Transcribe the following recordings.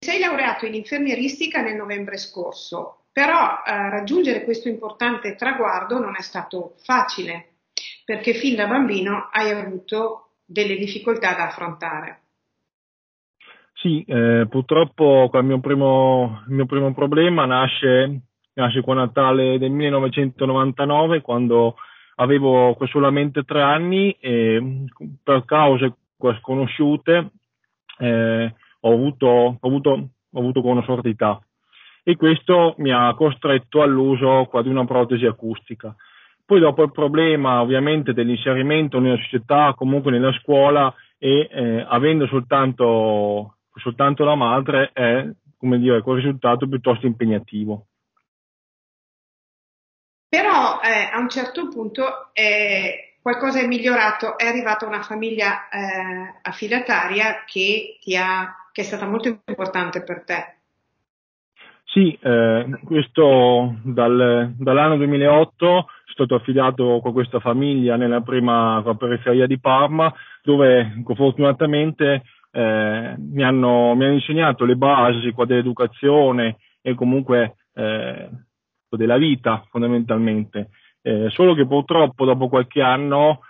sei laureato in infermieristica nel novembre scorso, però raggiungere questo importante traguardo non è stato facile, perché fin da bambino hai avuto delle difficoltà da affrontare. Sì, purtroppo il mio primo problema nasce con Natale del 1999, quando avevo solamente 3 anni e per cause sconosciute ho avuto una sordità e questo mi ha costretto all'uso qua di una protesi acustica. Poi dopo il problema ovviamente dell'inserimento nella società, comunque nella scuola e avendo soltanto la madre è, come dire, quel risultato piuttosto impegnativo. Però a un certo punto qualcosa è migliorato, è arrivata una famiglia affidataria che è stata molto importante per te. Sì, questo dall'anno 2008 sono stato affidato con questa famiglia nella prima periferia di Parma, dove fortunatamente mi hanno insegnato le basi qua dell'educazione e comunque della vita fondamentalmente. Solo che purtroppo dopo qualche anno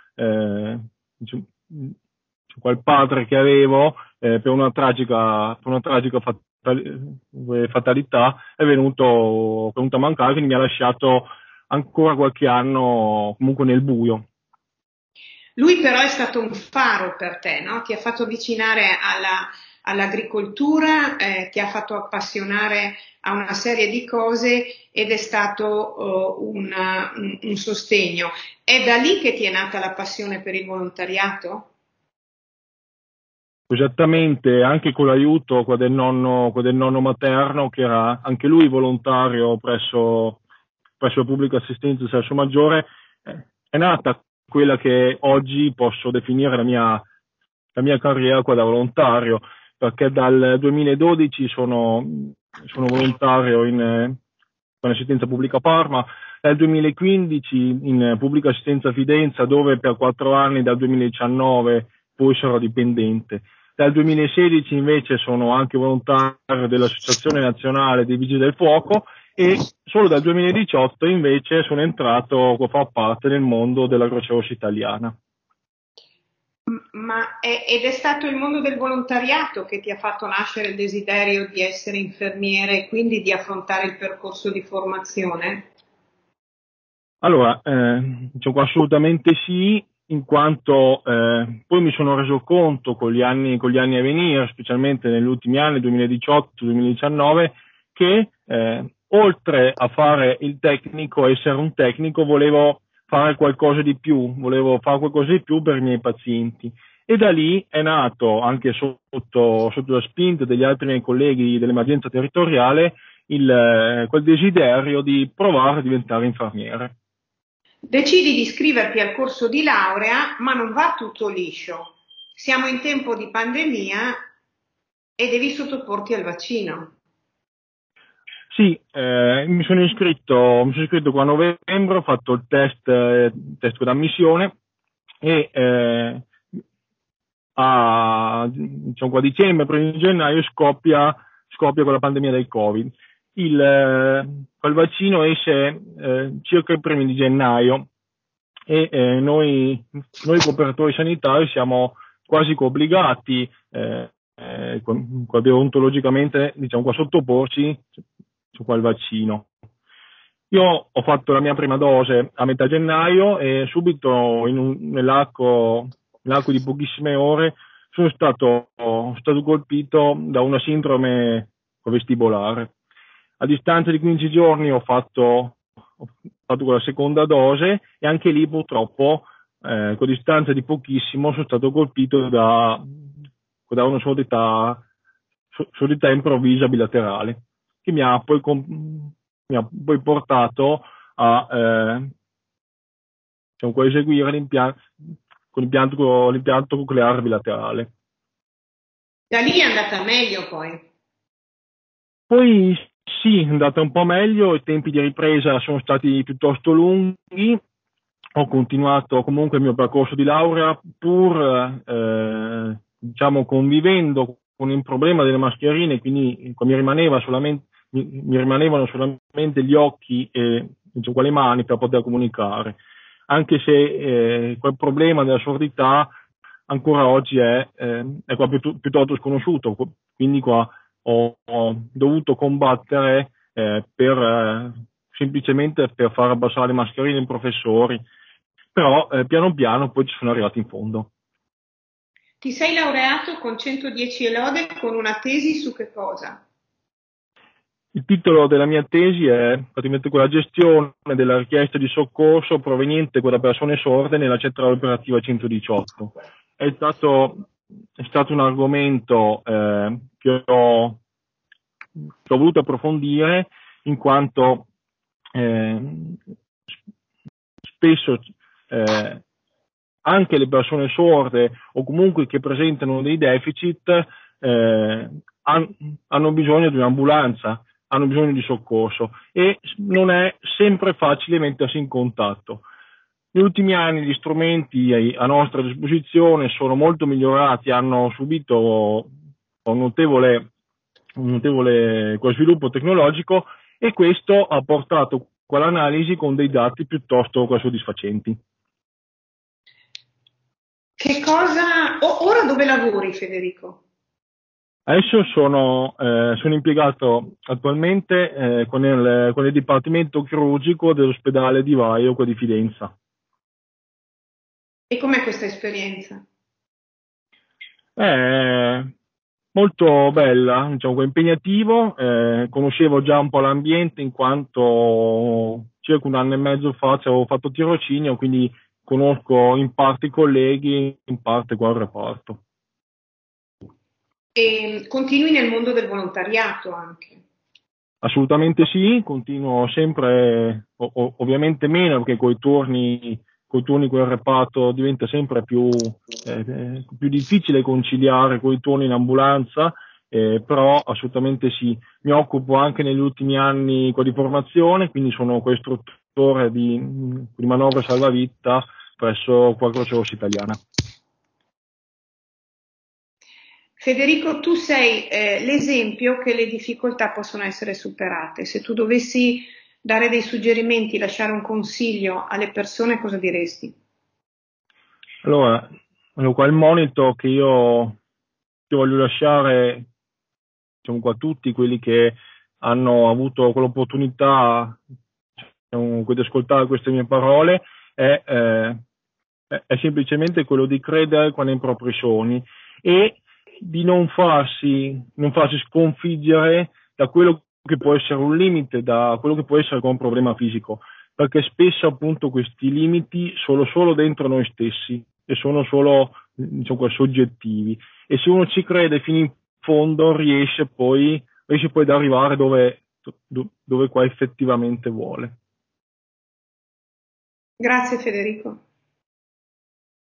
quel padre che avevo per una tragica fatalità venuto a mancare, quindi mi ha lasciato ancora qualche anno comunque nel buio. Lui però è stato un faro per te, no? Ti ha fatto avvicinare all'agricoltura, ti ha fatto appassionare a una serie di cose ed è stato un sostegno. È da lì che ti è nata la passione per il volontariato? Esattamente, anche con l'aiuto qua del nonno materno, che era anche lui volontario presso la pubblica assistenza Salso Maggiore, è nata quella che oggi posso definire la mia carriera qua da volontario, perché dal 2012 sono volontario in assistenza pubblica Parma, dal 2015 in pubblica assistenza Fidenza, dove per 4 anni dal 2019 poi sarò dipendente. Dal 2016 invece sono anche volontario dell'Associazione Nazionale dei Vigili del Fuoco e solo dal 2018 invece sono entrato a far parte del mondo della Croce Rossa italiana. Ed è stato il mondo del volontariato che ti ha fatto nascere il desiderio di essere infermiere e quindi di affrontare il percorso di formazione? Allora, diciamo assolutamente sì, in quanto poi mi sono reso conto con gli anni a venire, specialmente negli ultimi anni, 2018-2019, che oltre a fare il tecnico, essere un tecnico, volevo fare qualcosa di più, volevo fare qualcosa di più per i miei pazienti. E da lì è nato, anche sotto la spinta degli altri miei colleghi dell'emergenza territoriale, quel desiderio di provare a diventare infermiere. Decidi di iscriverti al corso di laurea, ma non va tutto liscio. Siamo in tempo di pandemia e devi sottoporti al vaccino. Sì, mi sono iscritto qua a novembre, ho fatto il test d'ammissione e diciamo qua a dicembre, prima di gennaio scoppia con la pandemia del Covid. Il vaccino esce circa i primi di gennaio e cooperatori sanitari siamo quasi che obbligati deontologicamente diciamo qua sottoporci su quel vaccino. Io ho fatto la mia prima dose a metà gennaio e subito nell'arco di pochissime ore sono stato colpito da una sindrome vestibolare. A distanza di 15 giorni ho fatto quella seconda dose e anche lì purtroppo con distanza di pochissimo sono stato colpito da una sordità improvvisa bilaterale che mi ha poi portato a diciamo, eseguire l'impianto cocleare bilaterale. Da lì è andata meglio poi. Poi sì, è andata un po' meglio, i tempi di ripresa sono stati piuttosto lunghi, ho continuato comunque il mio percorso di laurea pur diciamo convivendo con il problema delle mascherine, quindi mi rimanevano solamente gli occhi e le mani per poter comunicare, anche se quel problema della sordità ancora oggi è qua piuttosto sconosciuto, quindi qua ho dovuto combattere semplicemente per far abbassare le mascherine ai professori, però piano piano poi ci sono arrivati in fondo. Ti sei laureato con 110 lode con una tesi su che cosa? Il titolo della mia tesi è praticamente quella gestione della richiesta di soccorso proveniente da persone sorde nella centrale operativa 118. È stato un argomento che ho voluto approfondire in quanto spesso anche le persone sorde o comunque che presentano dei deficit hanno bisogno di un'ambulanza, hanno bisogno di soccorso e non è sempre facile mettersi in contatto. Negli ultimi anni gli strumenti a nostra disposizione sono molto migliorati, hanno subito un notevole sviluppo tecnologico e questo ha portato quell'analisi con dei dati piuttosto soddisfacenti. Ora dove lavori, Federico? Adesso sono impiegato attualmente con il Dipartimento Chirurgico dell'ospedale di Vaio, qua di Fidenza. E com'è questa esperienza? Molto bella, diciamo, impegnativo. Conoscevo già un po' l'ambiente in quanto circa un anno e mezzo fa avevo fatto tirocinio, quindi conosco in parte i colleghi, in parte qua il reparto. E continui nel mondo del volontariato anche? Assolutamente sì, continuo sempre, ovviamente meno perché coi turni quel reparto diventa sempre più difficile conciliare coi turni in ambulanza, però assolutamente sì. Mi occupo anche negli ultimi anni di formazione, quindi sono istruttore di manovre salvavita presso qua Croce Rossa Italiana. Federico, tu sei l'esempio che le difficoltà possono essere superate. Se tu dovessi dare dei suggerimenti, lasciare un consiglio alle persone, cosa diresti? Allora, qua il monito che io voglio lasciare, diciamo, qua a tutti quelli che hanno avuto quell'opportunità, diciamo, di ascoltare queste mie parole è semplicemente quello di credere nei propri sogni e di non farsi sconfiggere da quello che può essere un limite, da quello che può essere un problema fisico, perché spesso appunto questi limiti sono solo dentro noi stessi e sono solo, diciamo, soggettivi, e se uno ci crede fino in fondo riesce poi ad arrivare dove qua effettivamente vuole. Grazie Federico.